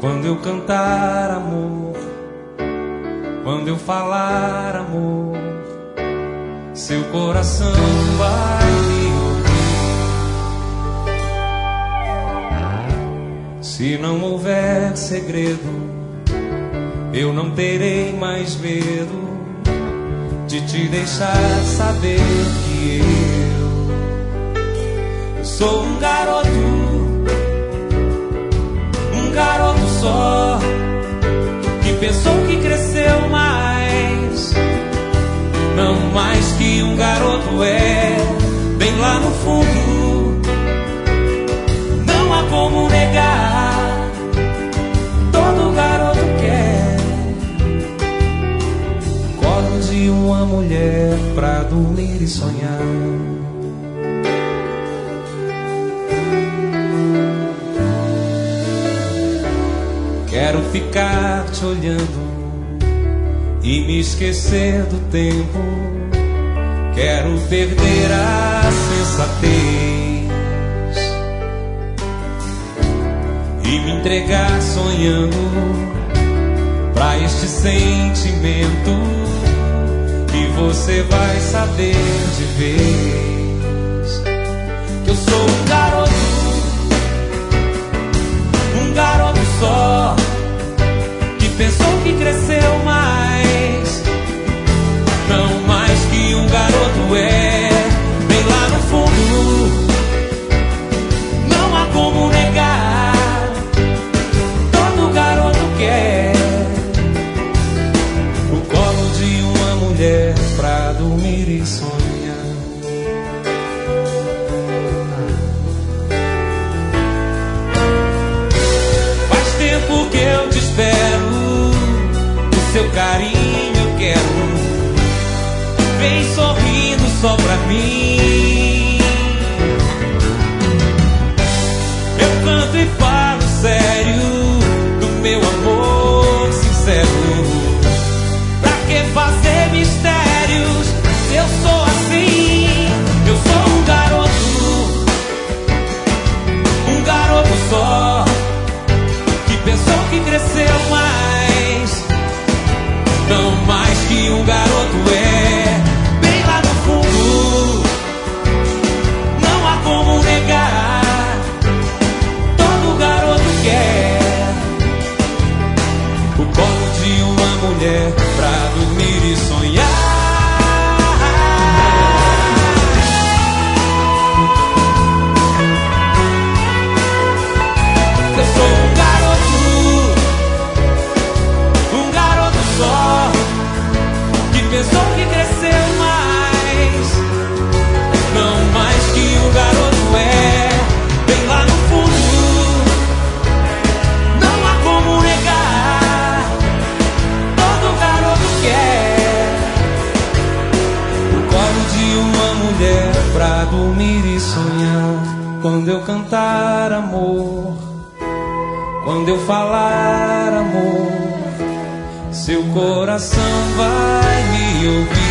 Quando eu cantar amor, quando eu falar amor, seu coração vai me ouvir. Se não houver segredo, eu não terei mais medo de te deixar saber que eu sou um garoto só, que pensou que cresceu mais, não mais que um garoto é, bem lá no fundo, não há como negar, todo garoto quer o colo de uma mulher pra dormir e sonhar. Quero ficar te olhando e me esquecer do tempo. Quero perder a sensatez e me entregar sonhando pra este sentimento que você vai saber de vez. Que eu sou um garoto só, que pensou que cresceu mais, não mais que um garoto é, bem lá no fundo, não há como negar, todo garoto quer o colo de uma mulher pra dormir e sonhar. Que eu te espero, o seu carinho eu quero, vem sorrindo só pra mim. Eu canto e falo sério do meu amor sincero. Pra que fazer mistérios se eu sou assim? Eu sou um garoto só, pensou que cresceu mais, não mais que um garoto é, bem lá no fundo, não há como negar, todo garoto quer o colo de uma mulher pra dormir e sonhar. Eu sou um garoto só, que pensou que cresceu mais, não mais que um garoto é, bem lá no fundo, não há como negar, todo garoto quer o colo de uma mulher pra dormir e sonhar. Quando eu cantar amor, quando eu falar amor, seu coração vai me ouvir.